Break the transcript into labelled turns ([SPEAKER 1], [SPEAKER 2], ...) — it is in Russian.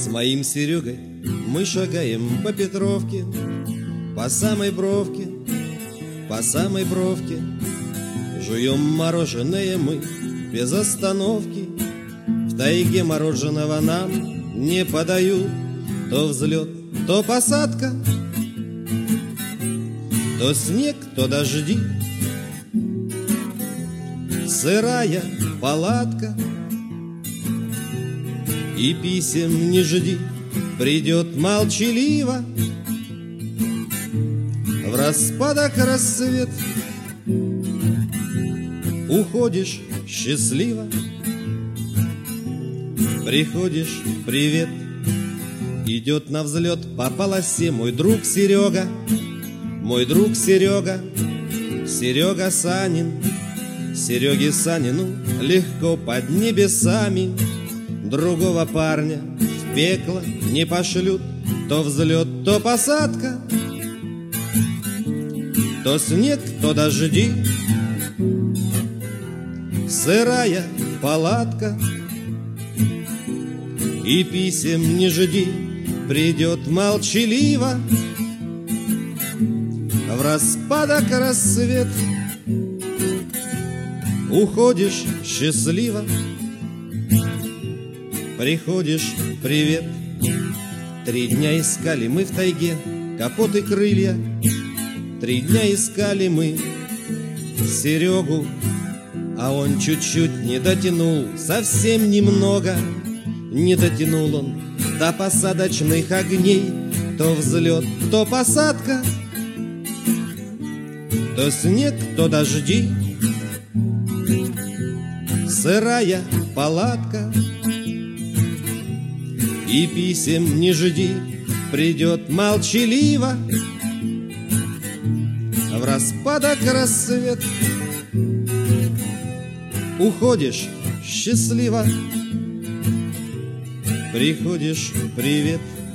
[SPEAKER 1] С моим Серегой мы шагаем по Петровке, по самой бровке, по самой бровке. Жуем мороженое мы без остановки. В тайге мороженого нам не подают. То взлет, то посадка, то снег, то дожди. Сырая палатка, и писем не жди. Придет молчаливо в распадок рассвет. Уходишь счастливо, приходишь привет. Идет на взлет по полосе мой друг Серега, мой друг Серега, Серега Санин. Сереге Санину легко под небесами. Другого парня в пекло не пошлют. То взлет, то посадка, то снег, то дожди. Сырая палатка, и писем не жди. Придет молчаливо в распадок рассвет. Уходишь счастливо, приходишь привет. 3 дня искали мы в тайге капот и крылья. 3 дня искали мы Серегу, а он чуть-чуть не дотянул, совсем немного. Не дотянул он до посадочных огней. То взлет, то посадка, то снег, то дожди. Сырая палатка, и писем не жди. Придет молчаливо в распадок рассвет. Уходишь счастливо, приходишь привет.